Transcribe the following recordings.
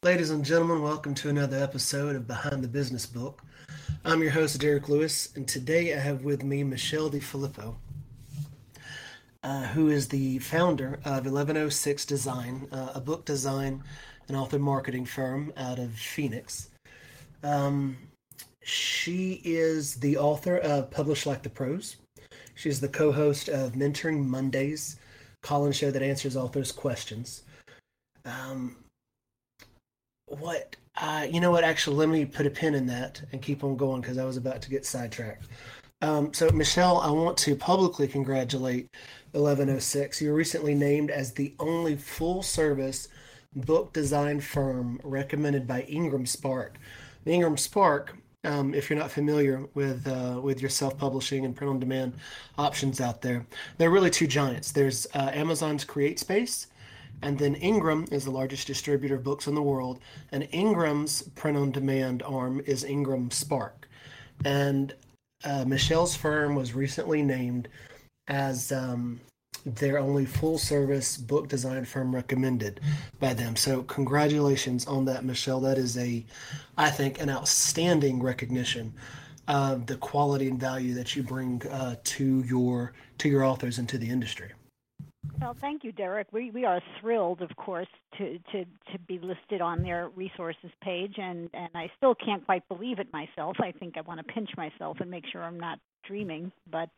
Ladies and gentlemen, welcome to another episode of Behind the Business Book. I'm your host, Derek Lewis, and today I have with me Michelle DiFilippo, who is the founder of 1106 Design, a book design and author marketing firm out of Phoenix. Um, she is the author of Publish Like the Pros. She's the co host of Mentoring Mondays, call-in show that answers authors' questions. Um, you know what? Actually, let me put a pin in that and keep on going because I was about to get sidetracked. So, Michelle, I want to publicly congratulate 1106. You were recently named as the only full service book design firm recommended by Ingram Spark. Ingram Spark, if you're not familiar with your self publishing and print on demand options out there, there are really two giants. There's Amazon's CreateSpace, and then Ingram is the largest distributor of books in the world. And Ingram's print on demand arm is Ingram Spark. And Michelle's firm was recently named as their only full service book design firm recommended by them. So, congratulations on that, Michelle. That is I think, an outstanding recognition of the quality and value that you bring to your authors and to the industry. Well, thank you, Derek. We are thrilled, of course, to be listed on their resources page, and I still can't quite believe it myself. I think I want to pinch myself and make sure I'm not dreaming, but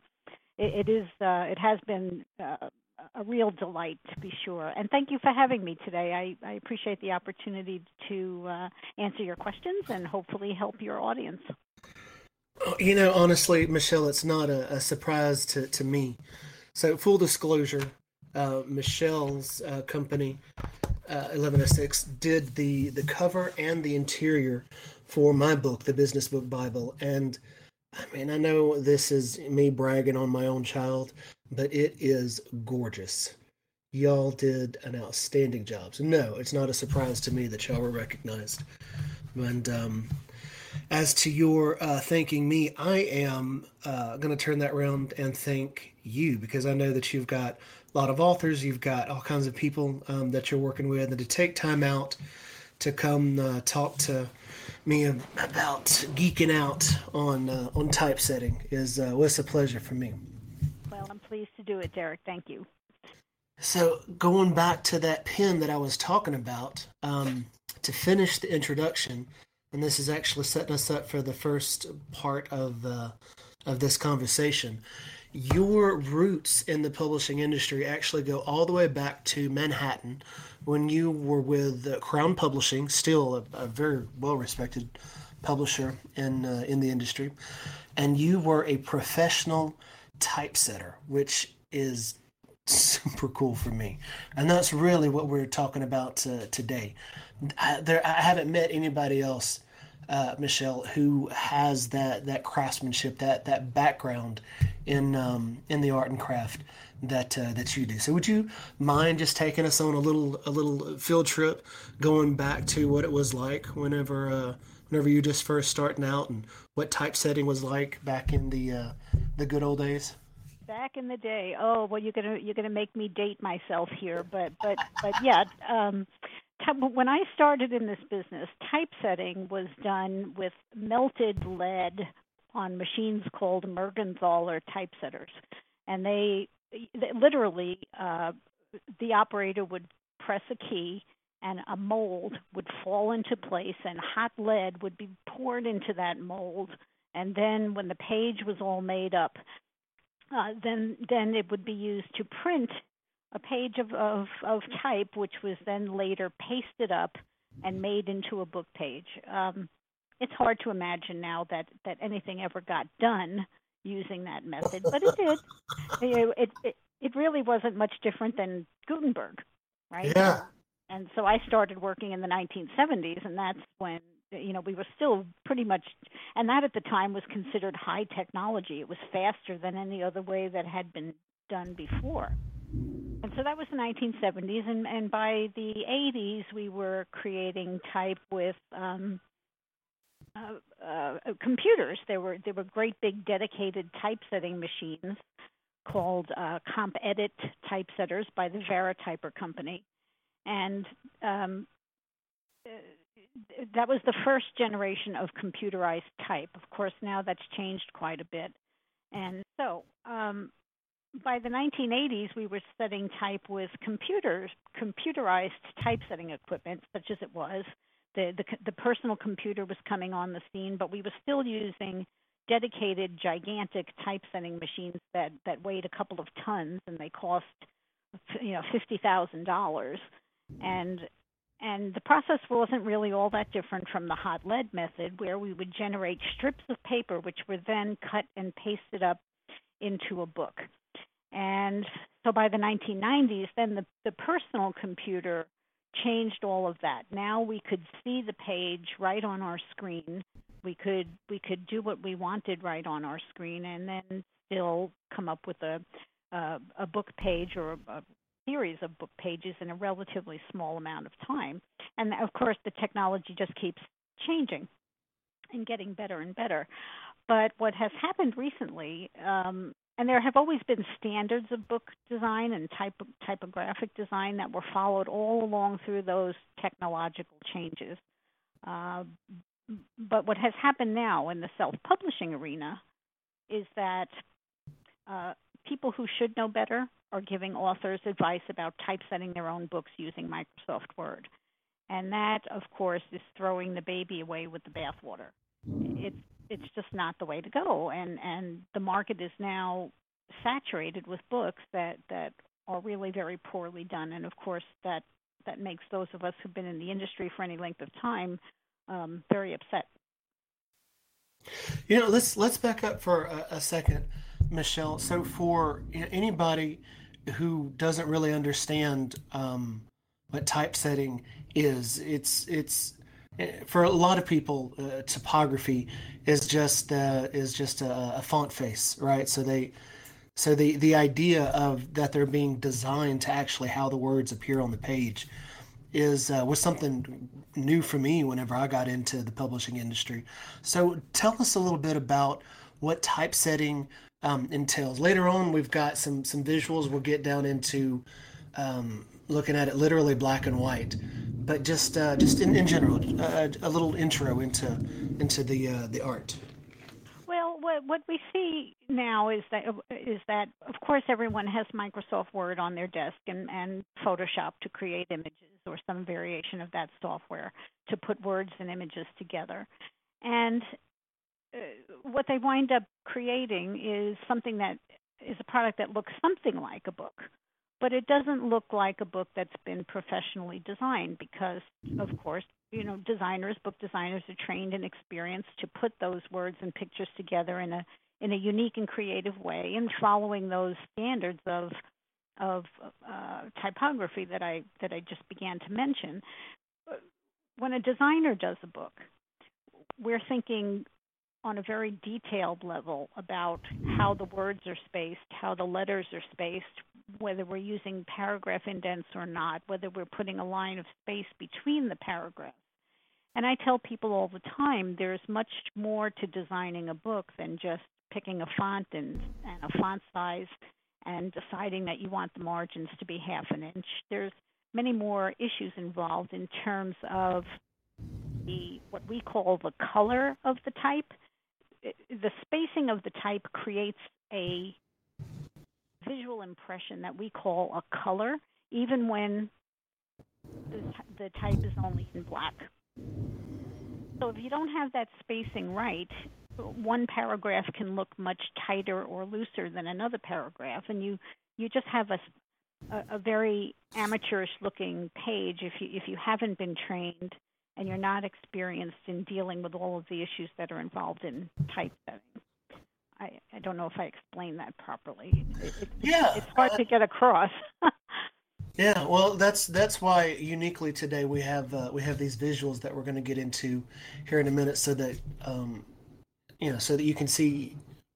it has been a real delight, to be sure. And thank you for having me today. I appreciate the opportunity to answer your questions and hopefully help your audience. Honestly, Michelle, it's not a surprise to me. So, full disclosure, Michelle's company, 1106, did the cover and the interior for my book, The Business Book Bible. And I mean, I know this is me bragging on my own child, but it is gorgeous. Y'all did an outstanding job. So, no, it's not a surprise to me that y'all were recognized. And as to your thanking me, I am going to turn that around and thank you because I know that you've got a lot of authors, you've got all kinds of people that you're working with, and to take time out to come talk to me about geeking out on typesetting was a pleasure for me. Well, I'm pleased to do it, Derek. Thank you. So going back to that pen that I was talking about, to finish the introduction, and this is actually setting us up for the first part of this conversation. Your roots in the publishing industry actually go all the way back to Manhattan when you were with Crown Publishing, still a very well respected publisher in the industry, and you were a professional typesetter, which is super cool for me. And that's really what we're talking about today. I haven't met anybody else, Michelle, who has that craftsmanship, that background in the art and craft that you do. So, would you mind just taking us on a little field trip, going back to what it was like whenever you just first starting out, and what typesetting was like back in the good old days? Back in the day, oh well, you're gonna make me date myself here, but yeah. When I started in this business, typesetting was done with melted lead on machines called Mergenthaler typesetters, and they literally the operator would press a key and a mold would fall into place and hot lead would be poured into that mold, and then when the page was all made up, then it would be used to print a page of type, which was then later pasted up and made into a book page. It's hard to imagine now that anything ever got done using that method, but it did. It really wasn't much different than Gutenberg, right? Yeah. And so I started working in the 1970s, and that's when we were still pretty much, and that at the time was considered high technology. It was faster than any other way that had been done before. And so that was the 1970s, and by the 80s, we were creating type with computers. There were great big dedicated typesetting machines called CompEdit typesetters by the Verityper company, and that was the first generation of computerized type. Of course, now that's changed quite a bit. And so by the 1980s, we were setting type with computerized typesetting equipment, such as it was. The personal computer was coming on the scene, but we were still using dedicated, gigantic typesetting machines that weighed a couple of tons, and they cost, $50,000. And the process wasn't really all that different from the hot lead method, where we would generate strips of paper, which were then cut and pasted up into a book. And so by the 1990s, then the personal computer changed all of that. Now we could see the page right on our screen. We could do what we wanted right on our screen, and then still come up with a book page or a series of book pages in a relatively small amount of time. And of course, the technology just keeps changing and getting better and better. But what has happened recently, and there have always been standards of book design and typographic design that were followed all along through those technological changes. But what has happened now in the self-publishing arena is that people who should know better are giving authors advice about typesetting their own books using Microsoft Word. And that, of course, is throwing the baby away with the bathwater. It's just not the way to go. And the market is now saturated with books that are really very poorly done. And, of course, that makes those of us who've been in the industry for any length of time very upset. Let's back up for a second, Michelle. So for anybody who doesn't really understand what typesetting is, it's for a lot of people, typography is just a font face, right? So the idea of that they're being designed to actually how the words appear on the page was something new for me whenever I got into the publishing industry. So tell us a little bit about what typesetting entails. Later on, we've got some visuals. We'll get down into looking at it literally black and white, but just in general, a little intro into the art. Well, what we see now is that of course everyone has Microsoft Word on their desk and Photoshop to create images or some variation of that software to put words and images together. And what they wind up creating is something that is a product that looks something like a book, but it doesn't look like a book that's been professionally designed because, of course, book designers are trained and experienced to put those words and pictures together in a unique and creative way, and following those standards of typography that I just began to mention. When a designer does a book, we're thinking on a very detailed level about how the words are spaced, how the letters are spaced, whether we're using paragraph indents or not, whether we're putting a line of space between the paragraphs. And I tell people all the time there's much more to designing a book than just picking a font and a font size and deciding that you want the margins to be half an inch. There's many more issues involved in terms of what we call the color of the type. The spacing of the type creates a visual impression that we call a color, even when the type is only in black. So if you don't have that spacing right, one paragraph can look much tighter or looser than another paragraph, and you just have a very amateurish looking page if you haven't been trained and you're not experienced in dealing with all of the issues that are involved in typesetting. I don't know if I explained that properly. It's hard to get across. Yeah, well, that's why uniquely today we have these visuals that we're going to get into here in a minute, so that so that you can see,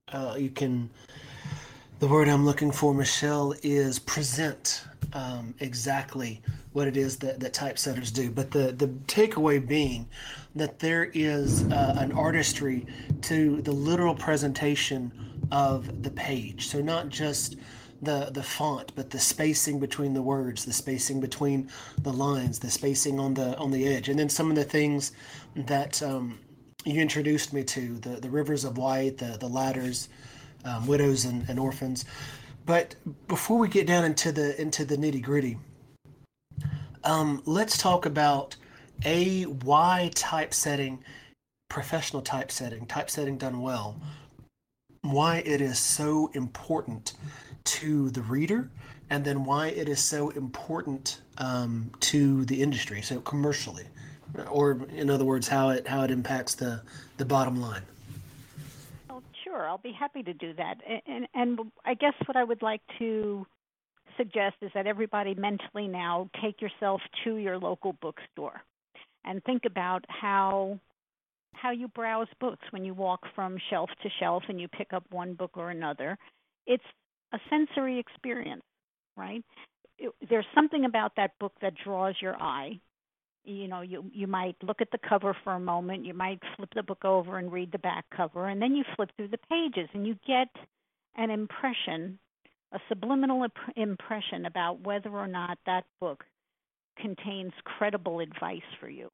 the word I'm looking for, Michelle, is present exactly what it is that typesetters do. But the takeaway being that there is an artistry to the literal presentation of the page. So not just the font, but the spacing between the words, the spacing between the lines, the spacing on the edge, and then some of the things that you introduced me to, the rivers of white, the ladders, widows and orphans. But before we get down into the nitty gritty, let's talk about why typesetting, professional typesetting done well, why it is so important to the reader, and then why it is so important to the industry, so commercially, or in other words, how it impacts the bottom line. Oh, sure, I'll be happy to do that. And I guess what I would like to suggest is that everybody mentally now take yourself to your local bookstore and think about how you browse books when you walk from shelf to shelf and you pick up one book or another. It's a sensory experience, right? There's something about that book that draws your eye. You know, you might look at the cover for a moment, you might flip the book over and read the back cover, and then you flip through the pages and you get an impression, a subliminal impression about whether or not that book contains credible advice for you.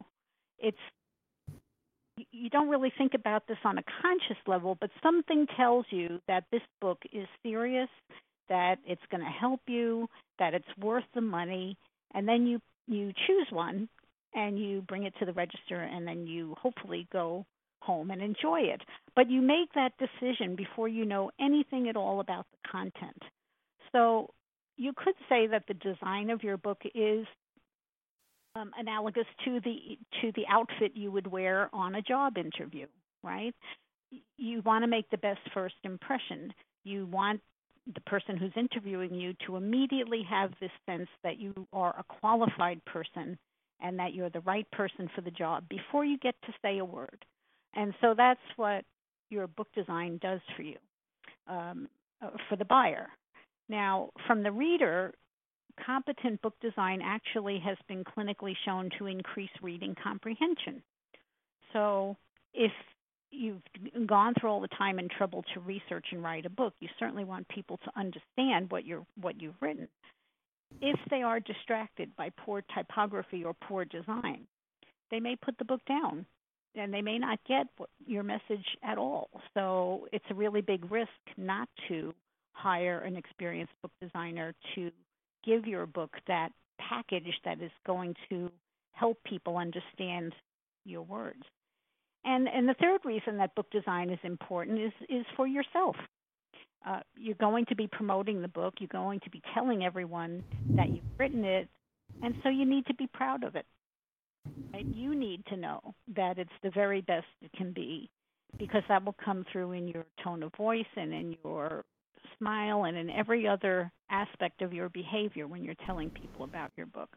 You don't really think about this on a conscious level, but something tells you that this book is serious, that it's going to help you, that it's worth the money, and then you choose one and you bring it to the register, and then you hopefully go home and enjoy it. But you make that decision before you know anything at all about the content. So you could say that the design of your book is analogous to the outfit you would wear on a job interview, right? You want to make the best first impression. You want the person who's interviewing you to immediately have this sense that you are a qualified person and that you're the right person for the job before you get to say a word. And so that's what your book design does for you, for the buyer. Now, from the reader, competent book design actually has been clinically shown to increase reading comprehension. So if you've gone through all the time and trouble to research and write a book, you certainly want people to understand what you've written. If they are distracted by poor typography or poor design, they may put the book down and they may not get your message at all. So it's a really big risk not to hire an experienced book designer to give your book that package that is going to help people understand your words. And the third reason that book design is important is for yourself. You're going to be promoting the book. You're going to be telling everyone that you've written it, and so you need to be proud of it. Right? You need to know that it's the very best it can be, because that will come through in your tone of voice and in your smile and in every other aspect of your behavior when you're telling people about your book.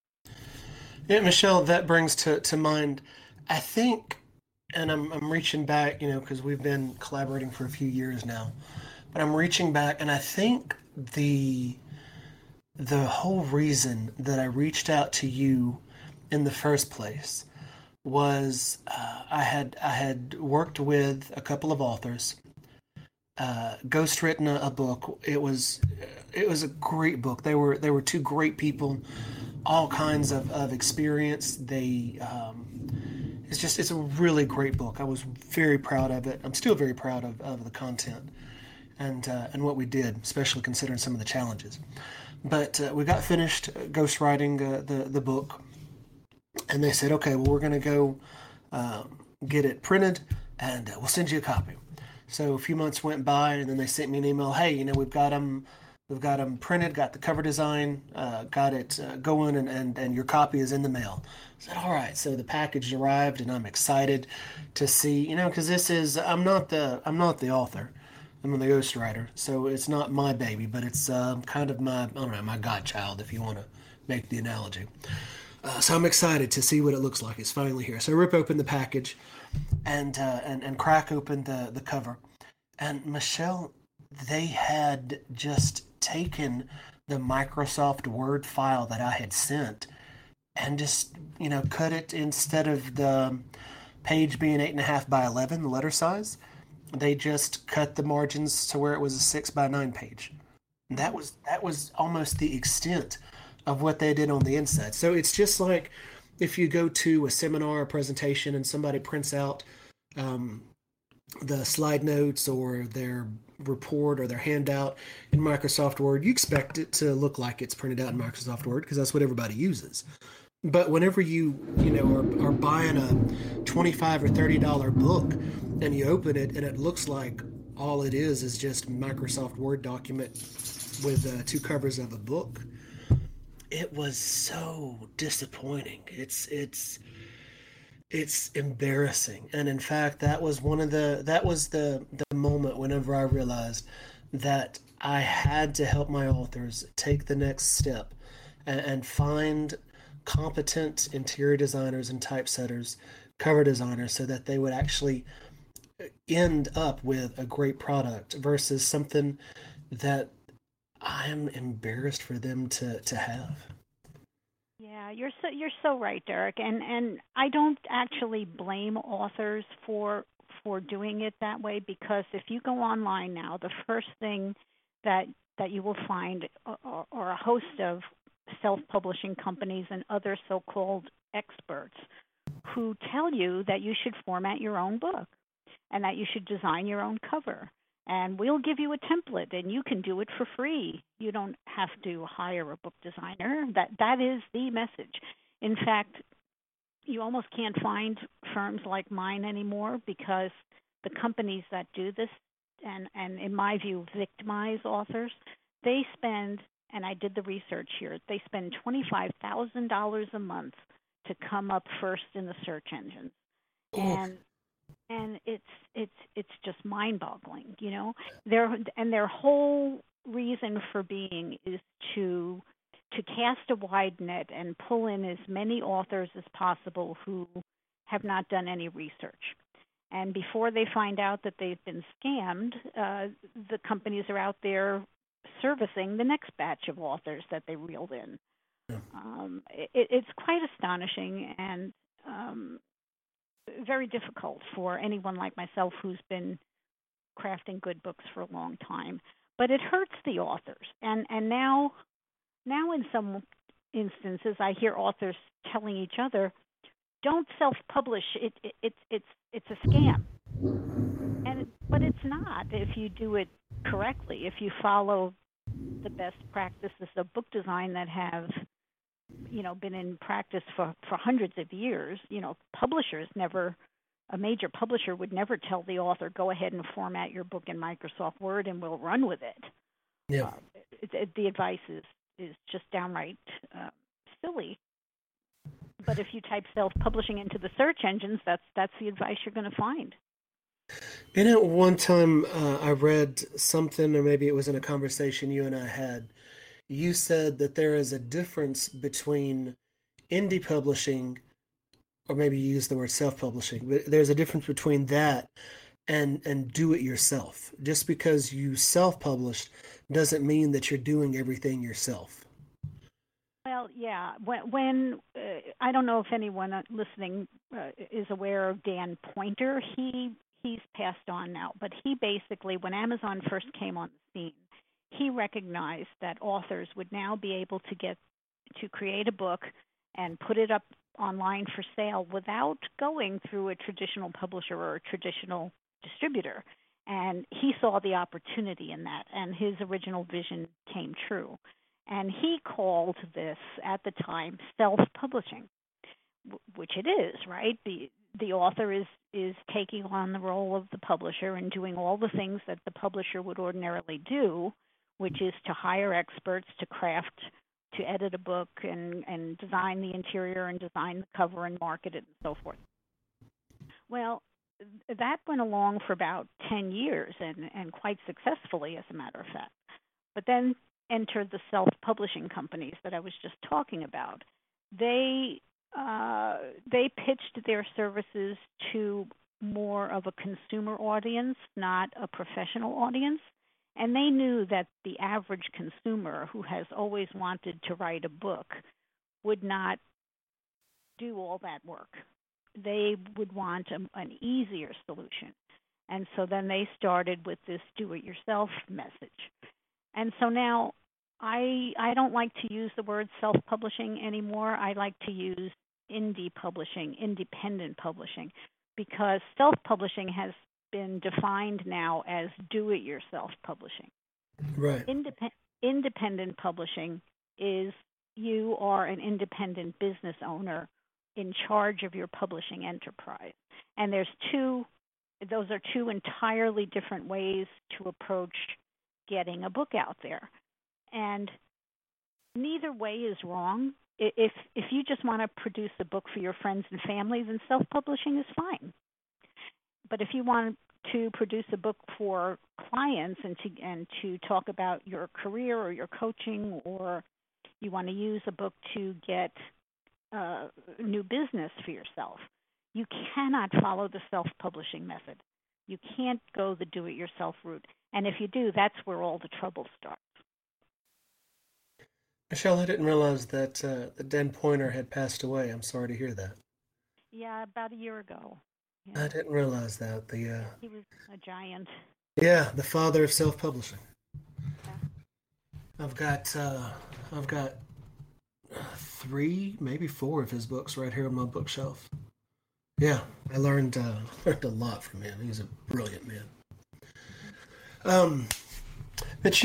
Yeah, Michelle, that brings to mind, I think, and I'm reaching back, because we've been collaborating for a few years now, but I'm reaching back, and I think the whole reason that I reached out to you in the first place was I had worked with a couple of authors, ghostwritten a book. It was a great book. They were two great people, all kinds of experience. It's a really great book. I was very proud of it. I'm still very proud of the content and what we did, especially considering some of the challenges. But we got finished ghostwriting the book, and they said, okay, well, we're going to go get it printed, and we'll send you a copy. So a few months went by, and then they sent me an email. Hey, we've got them printed, got the cover design, got it going, and your copy is in the mail. I said, all right. So the package arrived, and I'm excited to see, because I'm not the author. I'm the ghostwriter, so it's not my baby, but it's kind of my godchild, if you want to make the analogy. So I'm excited to see what it looks like. It's finally here. So I rip open the package and crack open the cover. And Michelle, they had just taken the Microsoft Word file that I had sent and just, cut it, instead of the page being 8.5 by 11, the letter size, they just cut the margins to where it was a 6 by 9 page. That was almost the extent of what they did on the inside. So it's just like if you go to a seminar or presentation and somebody prints out um, the slide notes or their report or their handout in Microsoft Word, you expect it to look like it's printed out in Microsoft Word because that's what everybody uses. But whenever are buying a $25 or $30 book and you open it and it looks like all it is just Microsoft Word document with two covers of a book, it was so disappointing. It's embarrassing. And in fact, that was the moment whenever I realized that I had to help my authors take the next step and find competent interior designers and typesetters, cover designers, so that they would actually end up with a great product versus something that I'm embarrassed for them to have. Yeah, you're so right, Derek. And I don't actually blame authors for doing it that way, because if you go online now, the first thing that that you will find are a host of self-publishing companies and other so-called experts who tell you that you should format your own book and that you should design your own cover. And we'll give you a template and you can do it for free. You don't have to hire a book designer. That is the message. In fact, you almost can't find firms like mine anymore because the companies that do this and in my view victimize authors, they spend, and I did the research here, they spend $25,000 a month to come up first in the search engines. Oh, And and it's just mind-boggling, you know. Their whole reason for being is to cast a wide net and pull in as many authors as possible who have not done any research. And before they find out that they've been scammed, the companies are out there servicing the next batch of authors that they reeled in. yeah. It's quite astonishing and very difficult for anyone like myself who's been crafting good books for a long time. But it hurts the authors, and now in some instances I hear authors telling each other, "Don't self-publish. It's a scam." But it's not if you do it correctly. If you follow the best practices of book design that have been in practice for hundreds of years. Publishers never, a major publisher would never tell the author, go ahead and format your book in Microsoft Word and we'll run with it. Yeah. uh, the advice is just downright silly. But if you type self-publishing into the search engines, that's the advice you're going to find. And at one time, I read something, or maybe it was in a conversation you and I had. You said that there is a difference between indie publishing, or maybe you used the word self-publishing, but there's a difference between that and do it yourself. Just because you self-published doesn't mean that you're doing everything yourself. Well, yeah. When I don't know if anyone listening is aware of Dan Pointer. He's passed on now, but he basically, when Amazon first came on the scene, he recognized that authors would now be able to create a book and put it up online for sale without going through a traditional publisher or a traditional distributor. And he saw the opportunity in that, and his original vision came true. And he called this at the time self-publishing, which it is, right? The author is taking on the role of the publisher and doing all the things that the publisher would ordinarily do, which is to hire experts to craft, to edit a book and design the interior and design the cover and market it and so forth. Well, that went along for about 10 years and quite successfully, as a matter of fact. But then entered the self-publishing companies that I was just talking about. They pitched their services to more of a consumer audience, not a professional audience. And they knew that the average consumer who has always wanted to write a book would not do all that work. They would want an easier solution. And so then they started with this do it yourself message. And so now I don't like to use the word self-publishing anymore. I like to use indie publishing, independent publishing, because self-publishing has been defined now as do-it-yourself publishing. Right. Independent publishing is you are an independent business owner in charge of your publishing enterprise. And those are two entirely different ways to approach getting a book out there. And neither way is wrong. If you just want to produce a book for your friends and family, then self-publishing is fine. But if you want to produce a book for clients and to talk about your career or your coaching, or you want to use a book to get new business for yourself, you cannot follow the self-publishing method. You can't go the do-it-yourself route. And if you do, that's where all the trouble starts. Michelle, I didn't realize that Dan Poynter had passed away. I'm sorry to hear that. Yeah, about a year ago. I Yeah, didn't realize that. he was a giant. Yeah, the father of self-publishing. Yeah. I've got three, maybe four of his books right here on my bookshelf. Yeah, I learned learned a lot from him. He's a brilliant man. Um, but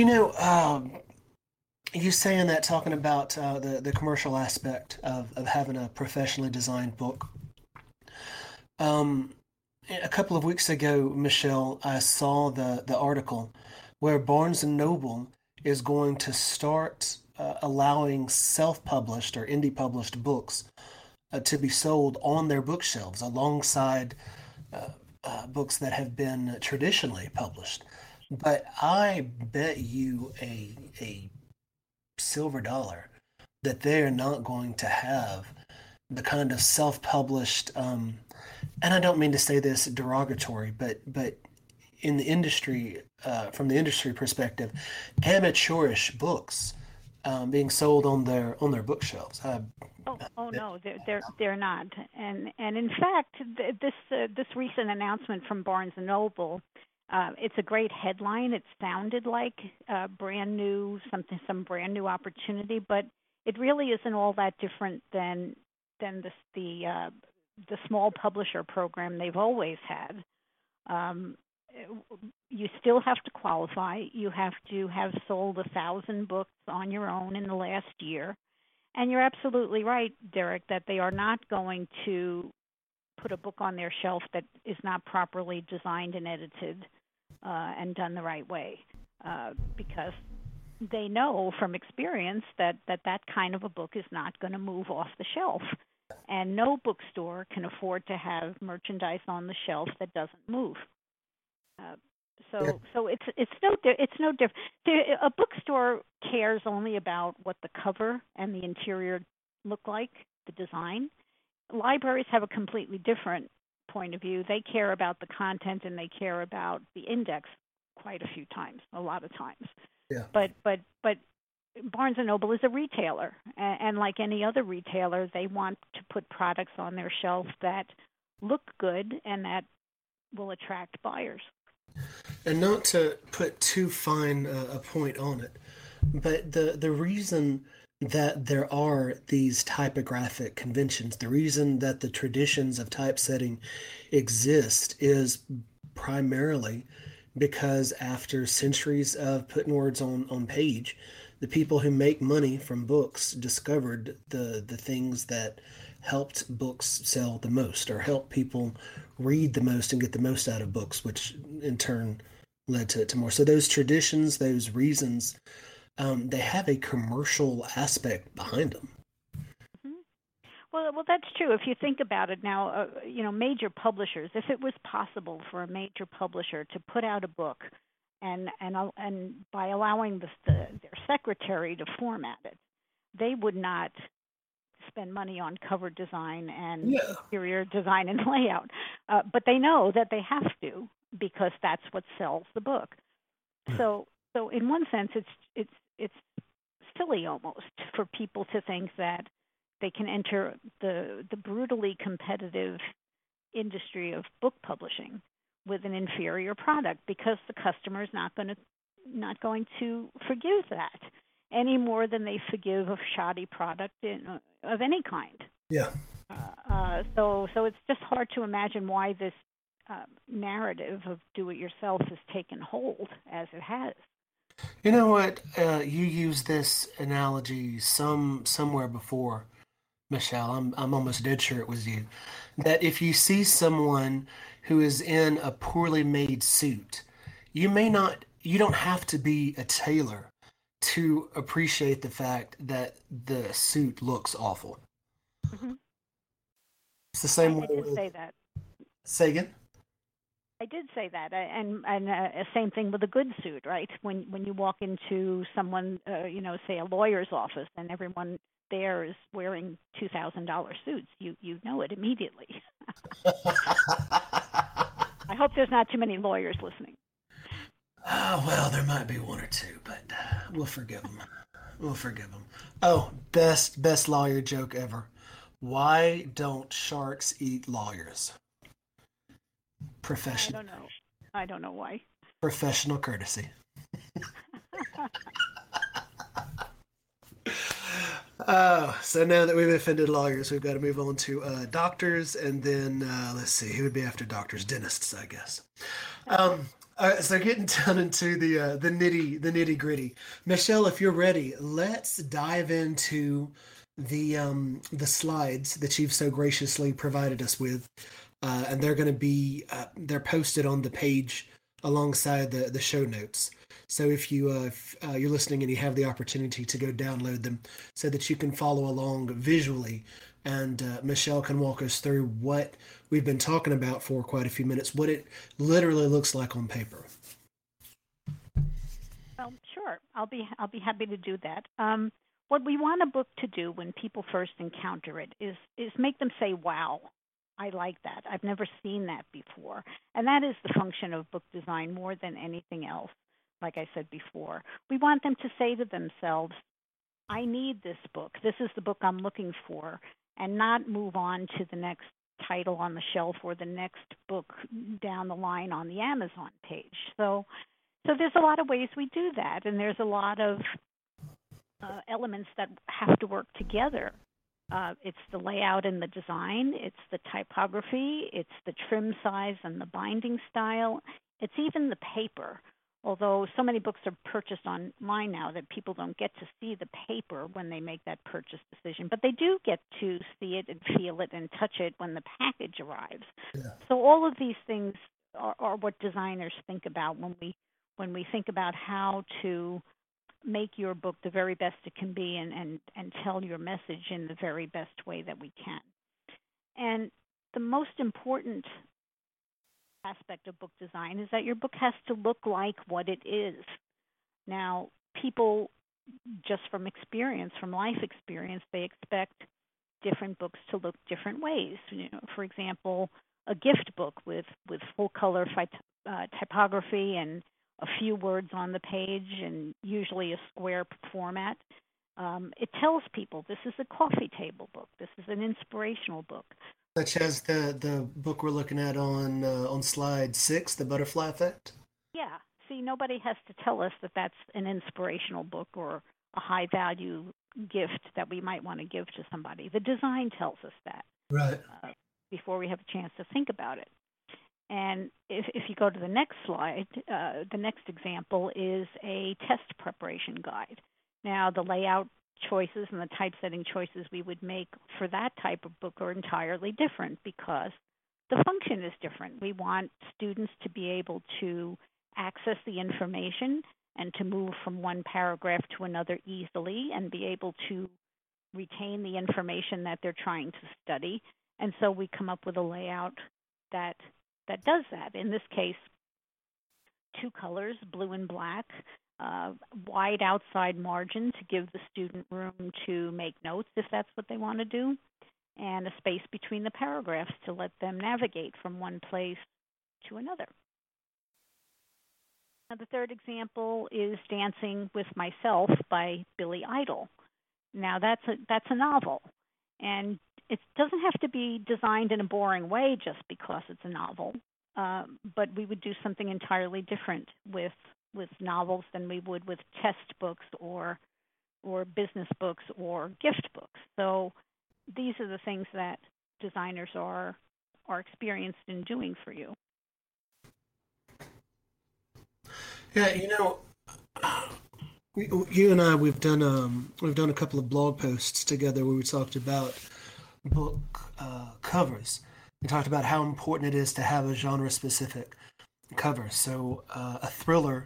you saying that, talking about the commercial aspect of having a professionally designed book. Um, a couple of weeks ago, Michelle, I saw the article where Barnes and Noble is going to start allowing self-published or indie-published books to be sold on their bookshelves alongside books that have been traditionally published. But I bet you a silver dollar that they are not going to have the kind of self-published, and I don't mean to say this derogatory, but in the industry, from the industry perspective, amateurish books being sold on their bookshelves. Oh no, they're not. And in fact, this recent announcement from Barnes and Noble, it's a great headline. It sounded like brand new some brand new opportunity, but it really isn't all that different than the small publisher program they've always had. Um, you still have to qualify. You have to have sold 1,000 books on your own in the last year. And you're absolutely right, Derek, that they are not going to put a book on their shelf that is not properly designed and edited and done the right way, because they know from experience that kind of a book is not going to move off the shelf. And no bookstore can afford to have merchandise on the shelf that doesn't move. Uh, so it's no different. A bookstore cares only about what the cover and the interior look like, the design. Libraries have a completely different point of view. They care about the content and they care about the index quite a few times, a lot of times. Yeah. But Barnes and Noble is a retailer, and like any other retailer, they want to put products on their shelf that look good and that will attract buyers. And not to put too fine a point on it, but the reason that there are these typographic conventions, the reason that the traditions of typesetting exist is primarily because after centuries of putting words on page, the people who make money from books discovered the things that helped books sell the most or help people read the most and get the most out of books, which in turn led to more. So those traditions, those reasons, they have a commercial aspect behind them. Mm-hmm. Well, that's true. If you think about it now, major publishers. If it was possible for a major publisher to put out a book, and by allowing their secretary to format it, they would not spend money on cover design and interior design and layout. But they know that they have to because that's what sells the book. So in one sense, it's silly almost for people to think that they can enter the brutally competitive industry of book publishing with an inferior product because the customer is not going to not going to forgive that any more than they forgive a shoddy product of any kind. Yeah. So it's just hard to imagine why this narrative of do-it-yourself has taken hold as it has. You know what? You used this analogy somewhere before, Michelle. I'm almost dead sure it was you. That if you see someone who is in a poorly made suit, you don't have to be a tailor to appreciate the fact that the suit looks awful. Hmm. It's the same way I did with say that. Sagan. I did say that, and same thing with a good suit, right? When you walk into someone, say a lawyer's office, and everyone there is wearing $2,000 suits, you know it immediately. I hope there's not too many lawyers listening. Oh, well, there might be one or two, but we'll forgive them. We'll forgive them. Oh, best lawyer joke ever. Why don't sharks eat lawyers? I Professional don't know. I don't know why. professional courtesy. So now that we've offended lawyers, we've got to move on to doctors, and then let's see, who would be after doctors? Dentists, I guess. All right, so getting down into the nitty gritty. Michelle, if you're ready, let's dive into the slides that you've so graciously provided us with, and they're going to be they're posted on the page alongside the show notes. So if you're listening and you have the opportunity to go download them, so that you can follow along visually, and Michelle can walk us through what we've been talking about for quite a few minutes, what it literally looks like on paper. Well, sure. I'll be happy to do that. What we want a book to do when people first encounter it is make them say, "Wow, I like that. I've never seen that before." And that is the function of book design more than anything else. Like I said before, we want them to say to themselves, "I need this book. This is the book I'm looking for," and not move on to the next title on the shelf or the next book down the line on the Amazon page. So there's a lot of ways we do that, and there's a lot of elements that have to work together. It's the layout and the design, it's the typography, it's the trim size and the binding style, it's even the paper. Although so many books are purchased online now that people don't get to see the paper when they make that purchase decision, but they do get to see it and feel it and touch it when the package arrives. Yeah. So all of these things are what designers think about when we think about how to make your book the very best it can be and tell your message in the very best way that we can. And the most important aspect of book design is that your book has to look like what it is. Now, people, just from experience, from life experience, they expect different books to look different ways. For example, a gift book with full color typography and a few words on the page and usually a square format. It tells people this is a coffee table book. This is an inspirational book. Such as the book we're looking at on slide 6, The Butterfly Effect. Yeah. See, nobody has to tell us that that's an inspirational book or a high value gift that we might want to give to somebody. The design tells us that Right. before we have a chance to think about it. And if you go to the next slide, the next example is a test preparation guide. Now, the layout choices and the typesetting choices we would make for that type of book are entirely different because the function is different. We want students to be able to access the information and to move from one paragraph to another easily and be able to retain the information that they're trying to study. And so we come up with a layout that does that. In this case, 2 colors, blue and black, wide outside margin to give the student room to make notes if that's what they want to do, and a space between the paragraphs to let them navigate from one place to another. Now, the third example is Dancing with Myself by Billy Idol. Now, that's a novel, and it doesn't have to be designed in a boring way just because it's a novel, but we would do something entirely different with with novels than we would with test books or business books or gift books. So these are the things that designers are experienced in doing for you. Yeah, you and I we've done a couple of blog posts together where we talked about book covers. We talked about how important it is to have a genre specific cover. So a thriller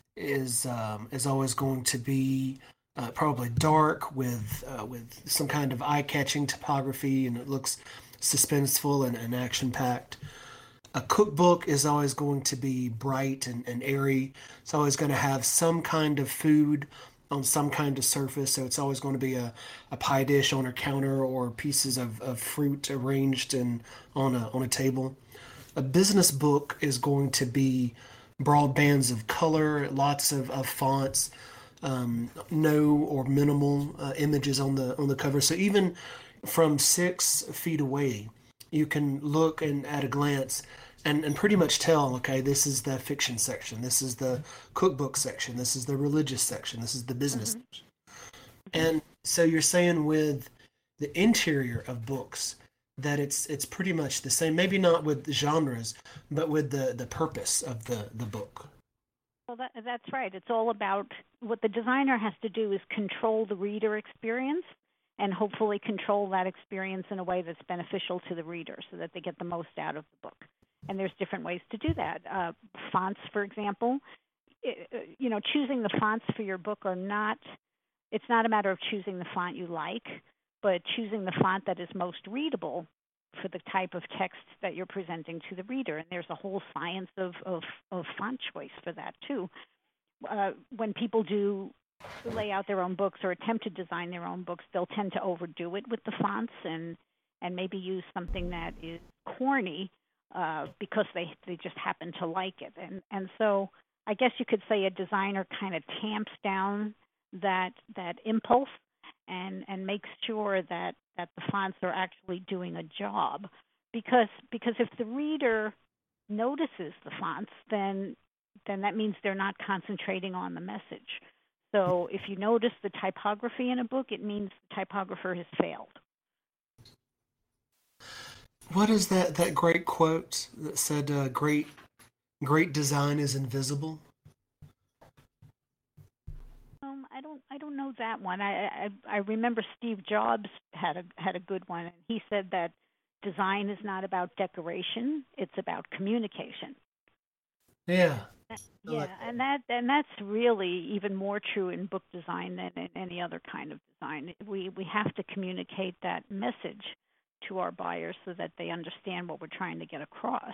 is always going to be probably dark with some kind of eye catching topography, and it looks suspenseful and action packed. A cookbook is always going to be bright and airy. It's always going to have some kind of food on some kind of surface. So it's always going to be a pie dish on a counter or pieces of fruit arranged on a table. A business book is going to be broad bands of color, lots of fonts, no or minimal images on the cover. So even from 6 feet away, you can look and at a glance and pretty much tell, okay, this is the fiction section, this is the cookbook section, this is the religious section, this is the business Mm-hmm. section. And so you're saying with the interior of books that it's pretty much the same, maybe not with the genres, but with the purpose of the book. Well, that's right. It's all about what the designer has to do is control the reader experience and hopefully control that experience in a way that's beneficial to the reader so that they get the most out of the book. And there's different ways to do that. Fonts, for example, choosing the fonts for your book it's not a matter of choosing the font you like, but choosing the font that is most readable for the type of text that you're presenting to the reader. And there's a whole science of font choice for that too. When people do lay out their own books or attempt to design their own books, they'll tend to overdo it with the fonts and maybe use something that is corny because they just happen to like it. And so I guess you could say a designer kind of tamps down that impulse and makes sure that the fonts are actually doing a job. Because if the reader notices the fonts, then that means they're not concentrating on the message. So if you notice the typography in a book, it means the typographer has failed. What is that great quote that said, great design is invisible"? I don't know that one. I remember Steve Jobs had a good one, and he said that design is not about decoration; it's about communication. Yeah, I Yeah, like and that's really even more true in book design than in any other kind of design. We have to communicate that message to our buyers so that they understand what we're trying to get across.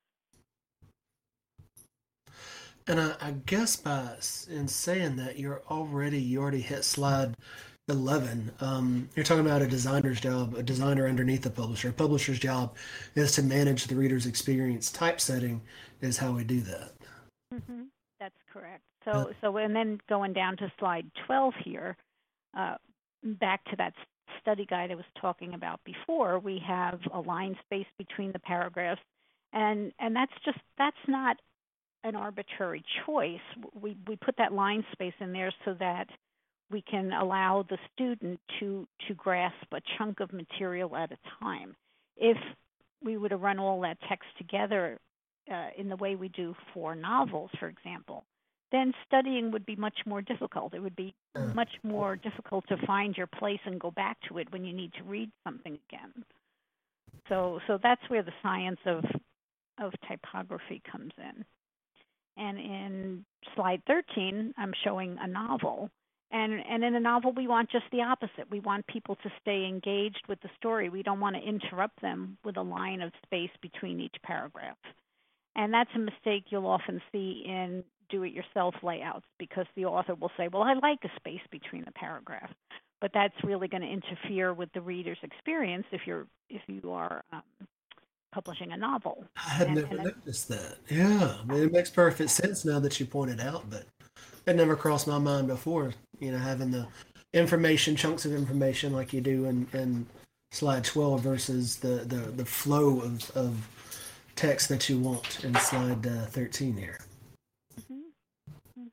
and I guess in saying that you already hit slide 11. You're talking about a designer's job, a designer underneath a publisher. A publisher's job is to manage the reader's experience. Typesetting is how we do that. Hmm. That's correct. Uh, So and then going down to slide 12 here, uh, back to that study guide I was talking about before, we have a line space between the paragraphs, and that's not an arbitrary choice. We put that line space in there so that we can allow the student to grasp a chunk of material at a time. If we were to run all that text together in the way we do for novels, for example, then studying would be much more difficult. It would be much more difficult to find your place and go back to it when you need to read something again. So that's where the science of typography comes in. And in slide 13, I'm showing a novel. And in a novel, we want just the opposite. We want people to stay engaged with the story. We don't want to interrupt them with a line of space between each paragraph. And that's a mistake you'll often see in do-it-yourself layouts because the author will say, well, I like a space between the paragraphs. But that's really going to interfere with the reader's experience if you are publishing a novel. I had never And noticed that. Yeah, I mean, it makes perfect sense now that you pointed out, but it never crossed my mind before. Having the information, chunks of information like you do in slide 12 versus the flow of text that you want in slide 13 here. mm-hmm.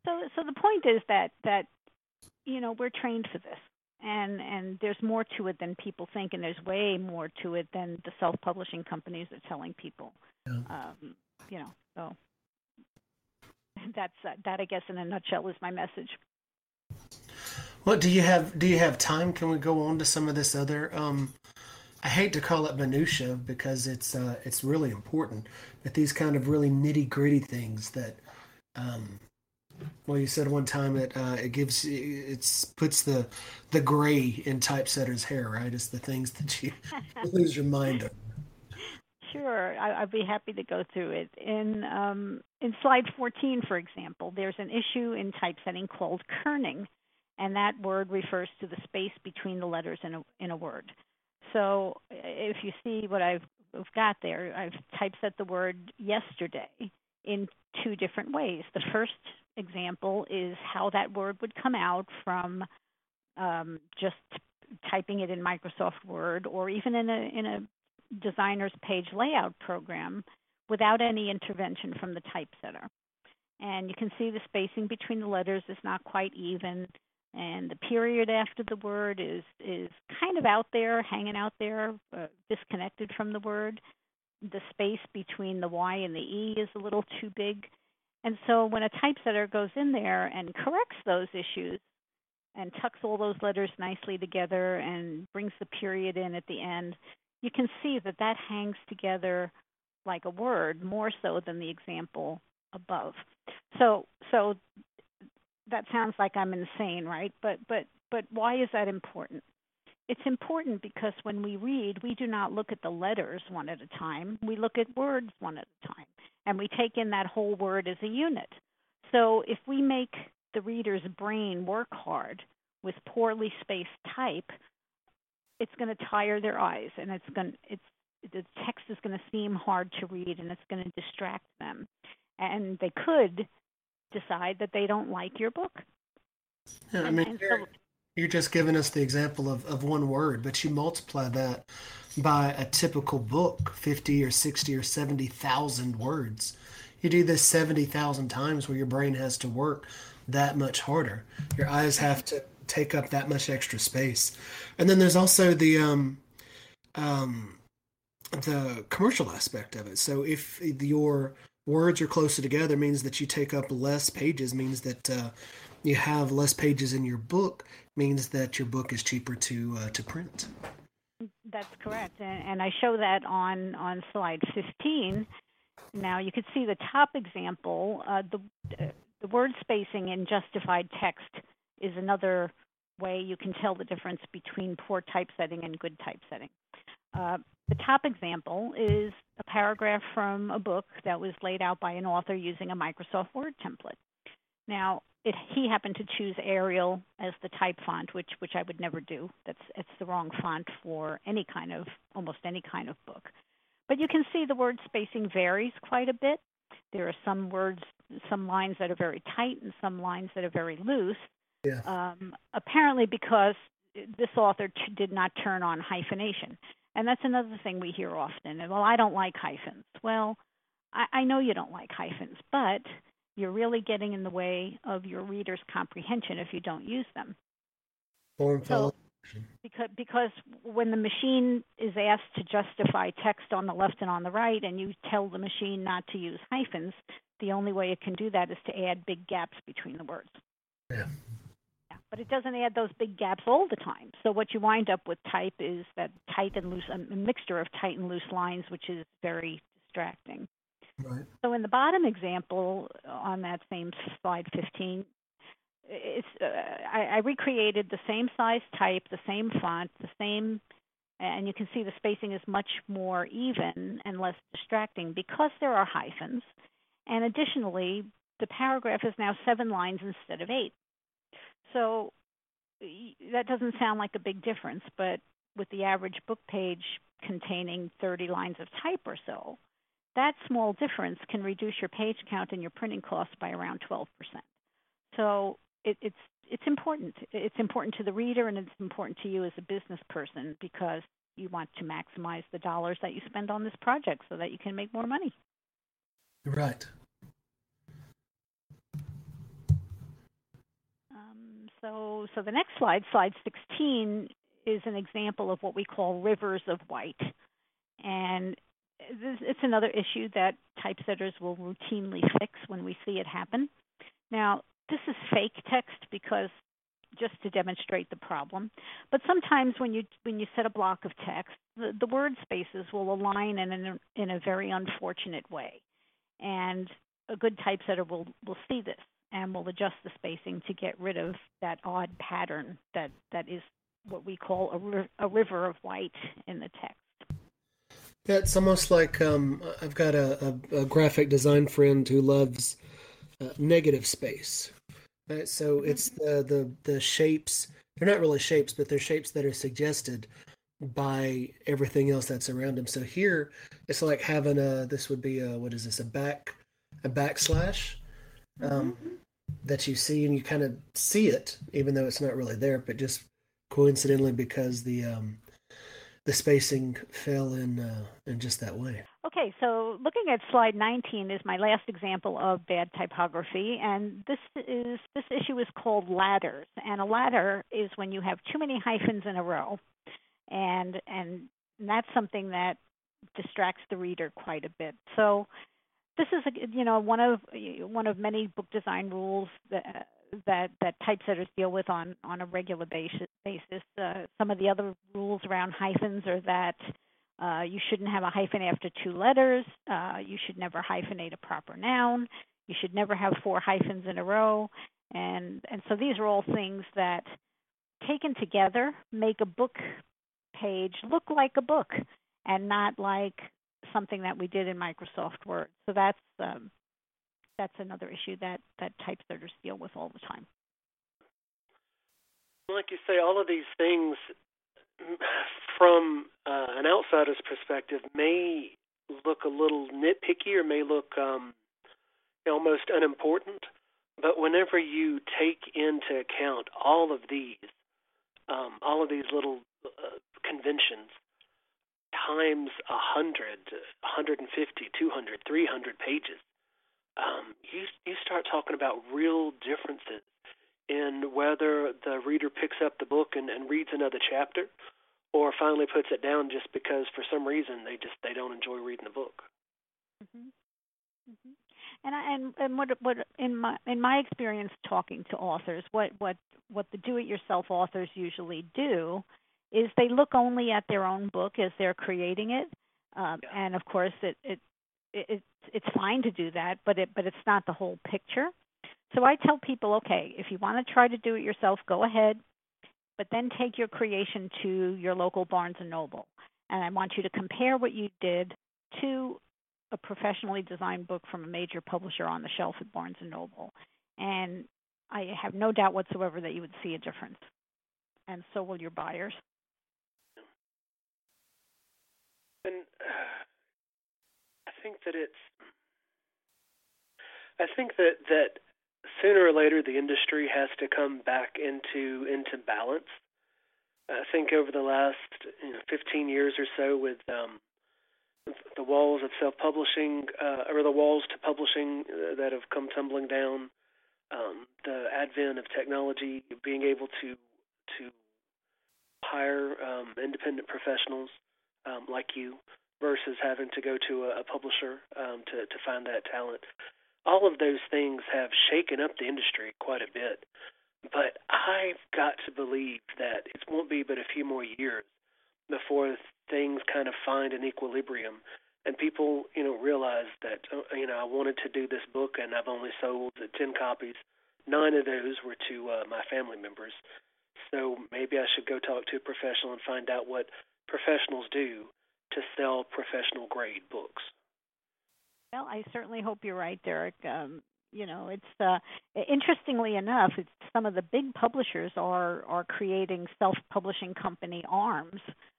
So the point is that we're trained for this, and there's more to it than people think, and there's way more to it than the self-publishing companies are telling people. Yeah. So that I guess in a nutshell is my message. What do you have time? Can we go on to some of this other? I hate to call it minutia because it's really important, but these kind of really nitty gritty things that, well, you said one time it puts the gray in typesetter's hair, right? It's the things that you lose your mind over. Sure, I'd be happy to go through it. In slide 14, for example, there's an issue in typesetting called kerning, and that word refers to the space between the letters in a word. So if you see what I've got there, I've typeset the word yesterday in two different ways. The first example is how that word would come out from just typing it in Microsoft Word or even in a designer's page layout program without any intervention from the typesetter. And you can see the spacing between the letters is not quite even, and the period after the word is kind of out there, hanging out there, disconnected from the word. The space between the Y and the E is a little too big. And so when a typesetter goes in there and corrects those issues and tucks all those letters nicely together and brings the period in at the end, you can see that hangs together like a word, more so than the example above. So that sounds like I'm insane, right? But why is that important? It's important because when we read, we do not look at the letters one at a time. We look at words one at a time, and we take in that whole word as a unit. So if we make the reader's brain work hard with poorly spaced type, it's going to tire their eyes, and the text is going to seem hard to read, and it's going to distract them, and they could decide that they don't like your book. Yeah, I mean, you're just giving us the example of one word, but you multiply that by a typical book, 50 or 60 or 70,000 words. You do this 70,000 times where your brain has to work that much harder. Your eyes have to take up that much extra space. And then there's also the commercial aspect of it. So if your words are closer together, means that you take up less pages, means that you have less pages in your book, means that your book is cheaper to print. That's correct, and I show that on slide 15. Now you could see the top example. The word spacing in justified text is another way you can tell the difference between poor typesetting and good typesetting. The top example is a paragraph from a book that was laid out by an author using a Microsoft Word template. Now, he happened to choose Arial as the type font, which I would never do. It's the wrong font for almost any kind of book. But you can see the word spacing varies quite a bit. There are some lines that are very tight and some lines that are very loose. Yeah. Apparently because this author did not turn on hyphenation. And that's another thing we hear often. Well, I don't like hyphens. Well, I know you don't like hyphens, but you're really getting in the way of your reader's comprehension if you don't use them. So, because when the machine is asked to justify text on the left and on the right, and you tell the machine not to use hyphens, the only way it can do that is to add big gaps between the words. Yeah. But it doesn't add those big gaps all the time. So what you wind up with type is that tight and loose, a mixture of tight and loose lines, which is very distracting. Right. So in the bottom example on that same slide 15, I recreated the same size type, the same font, and you can see the spacing is much more even and less distracting because there are hyphens. And additionally, the paragraph is now 7 lines instead of 8. So that doesn't sound like a big difference, but with the average book page containing 30 lines of type or so, that small difference can reduce your page count and your printing costs by around 12%. So it's important. It's important to the reader, and it's important to you as a business person because you want to maximize the dollars that you spend on this project so that you can make more money. Right. So the next slide, slide 16, is an example of what we call rivers of white. And it's another issue that typesetters will routinely fix when we see it happen. Now, this is fake text because just to demonstrate the problem. But sometimes when you set a block of text, the word spaces will align in a very unfortunate way. And a good typesetter will see this and will adjust the spacing to get rid of that odd pattern that is what we call a river of white in the text. Yeah, it's almost like I've got a graphic design friend who loves negative space. Right? So it's the shapes. They're not really shapes, but they're shapes that are suggested by everything else that's around him. So here, it's like having this would be what is this, a backslash that you see, and you kind of see it, even though it's not really there, but just coincidentally because the spacing fell in just that way. Okay, so looking at slide 19 is my last example of bad typography, and this issue is called ladders. And a ladder is when you have too many hyphens in a row, and that's something that distracts the reader quite a bit. So this is one of many book design rules that typesetters deal with on a regular basis. Some of the other rules around hyphens are that you shouldn't have a hyphen after two letters. You should never hyphenate a proper noun. You should never have four hyphens in a row. And so these are all things that, taken together, make a book page look like a book and not like something that we did in Microsoft Word. So that's another issue that typesetters deal with all the time. Like you say, all of these things, from an outsider's perspective, may look a little nitpicky or may look almost unimportant. But whenever you take into account all of these little conventions times 100, 150, 200, 300 pages, you start talking about real differences in whether the reader picks up the book and reads another chapter, or finally puts it down just because for some reason they don't enjoy reading the book. Mm-hmm. Mm-hmm. And what in my experience talking to authors, what the do-it-yourself authors usually do is they look only at their own book as they're creating it, and of course it's fine to do that, but it's not the whole picture. So I tell people, okay, if you want to try to do it yourself, go ahead, but then take your creation to your local Barnes & Noble. And I want you to compare what you did to a professionally designed book from a major publisher on the shelf at Barnes & Noble. And I have no doubt whatsoever that you would see a difference. And so will your buyers. And I think that sooner or later the industry has to come back into balance. I think over the last 15 years or so, with the walls of self-publishing or the walls to publishing that have come tumbling down, the advent of technology, being able to hire independent professionals like you versus having to go to a publisher to find that talent. All of those things have shaken up the industry quite a bit. But I've got to believe that it won't be but a few more years before things kind of find an equilibrium and people, realize that, I wanted to do this book and I've only sold 10 copies. 9 of those were to my family members. So maybe I should go talk to a professional and find out what professionals do to sell professional grade books. Well, I certainly hope you're right, Derek. It's interestingly enough, some of the big publishers are creating self-publishing company arms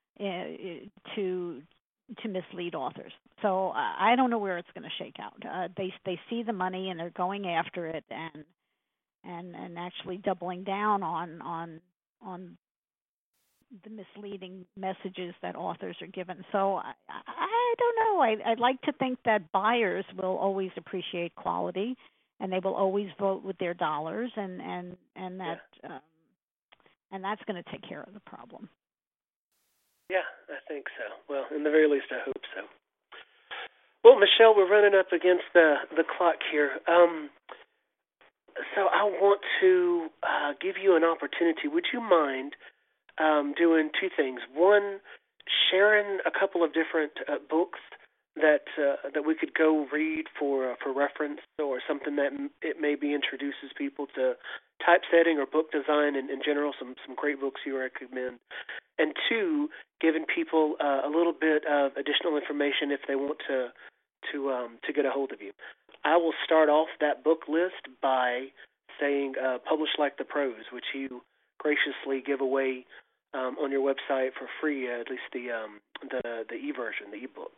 to mislead authors. So I don't know where it's going to shake out. They see the money and they're going after it and actually doubling down on the misleading messages that authors are given. So I don't know. I'd like to think that buyers will always appreciate quality, and they will always vote with their dollars, and that that's going to take care of the problem. Yeah, I think so. Well, in the very least, I hope so. Well, Michelle, we're running up against the clock here. So I want to give you an opportunity. Would you mind doing two things? One, sharing a couple of different books that we could go read for reference, or something that it maybe introduces people to typesetting or book design in general, some great books you recommend. And two, giving people a little bit of additional information if they want to get a hold of you. I will start off that book list by saying Publish Like the Pros, which you graciously give away on your website for free, at least the e-version, the e-book.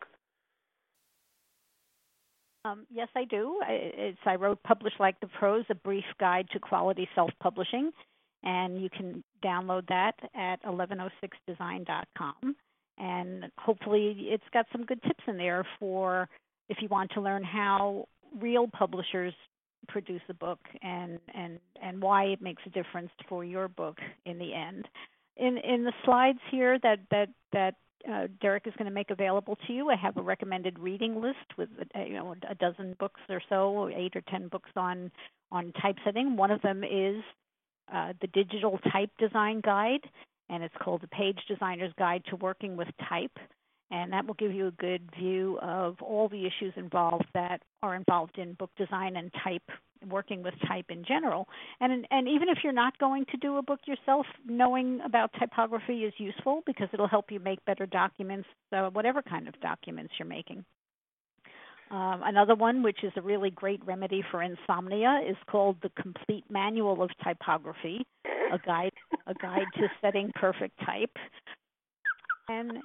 Yes, I do. I wrote Publish Like the Pros, A Brief Guide to Quality Self-Publishing, and you can download that at 1106design.com. And hopefully it's got some good tips in there for if you want to learn how real publishers produce a book and why it makes a difference for your book in the end. In the slides here that Derek is going to make available to you, I have a recommended reading list with a dozen books or so, 8 or 10 books on typesetting. One of them is the Digital Type Design Guide, and it's called The Page Designer's Guide to Working with Type. And that will give you a good view of all the issues that are involved in book design and type, working with type in general. And even if you're not going to do a book yourself, knowing about typography is useful because it'll help you make better documents, whatever kind of documents you're making. Another one, which is a really great remedy for insomnia, is called The Complete Manual of Typography, a guide to setting perfect type. And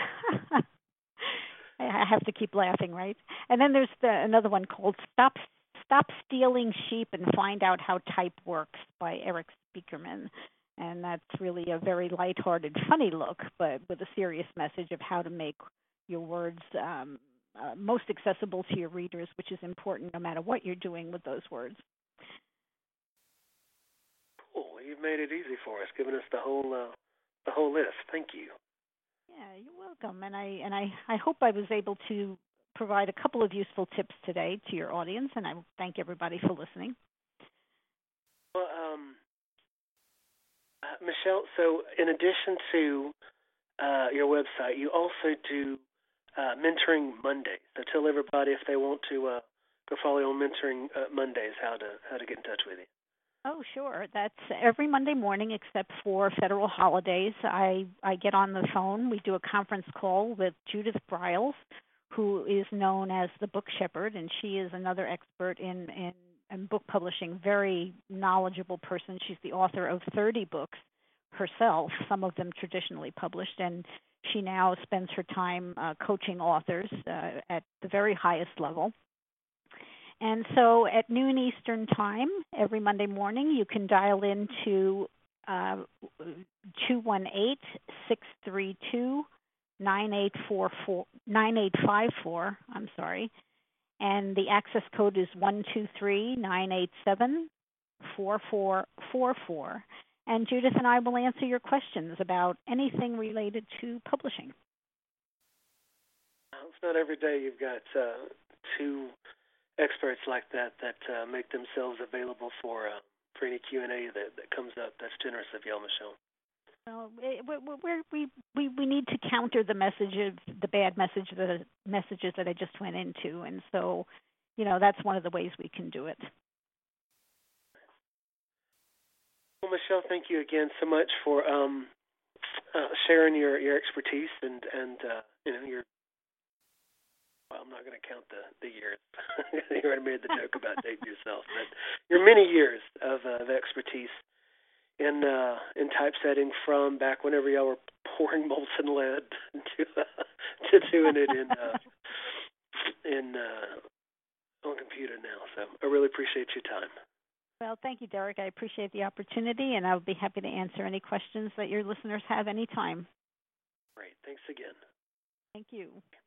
I have to keep laughing, right? And then there's another one called Stop Stealing Sheep and Find Out How Type Works by Eric Spiekerman. And that's really a very lighthearted, funny look, but with a serious message of how to make your words most accessible to your readers, which is important no matter what you're doing with those words. Cool. You've made it easy for us, giving us the whole list. Thank you. Yeah, you're welcome. And I hope I was able to provide a couple of useful tips today to your audience, and I thank everybody for listening. Well, Michelle, so in addition to your website, you also do Mentoring Mondays. So tell everybody if they want to go follow you on Mentoring Mondays, how to get in touch with you. Oh, sure. That's every Monday morning except for federal holidays. I get on the phone. We do a conference call with Judith Briles, who is known as the Book Shepherd, and she is another expert in book publishing, very knowledgeable person. She's the author of 30 books herself, some of them traditionally published, and she now spends her time coaching authors at the very highest level. And so at noon Eastern Time, every Monday morning, you can dial into 218-632-9854, and the access code is 123-987-4444. And Judith and I will answer your questions about anything related to publishing. It's not every day you've got two experts like that make themselves available for any Q&A that comes up. That's generous of y'all, Michelle. Well, we need to counter the bad messages that I just went into, and so that's one of the ways we can do it. Well, Michelle, thank you again so much for sharing your expertise and your. Well, I'm not going to count the years. You already made the joke about dating yourself, but your many years of expertise in typesetting, from back whenever y'all were pouring molten lead to doing it on computer now. So I really appreciate your time. Well, thank you, Derek. I appreciate the opportunity, and I'll be happy to answer any questions that your listeners have anytime. Great. Thanks again. Thank you.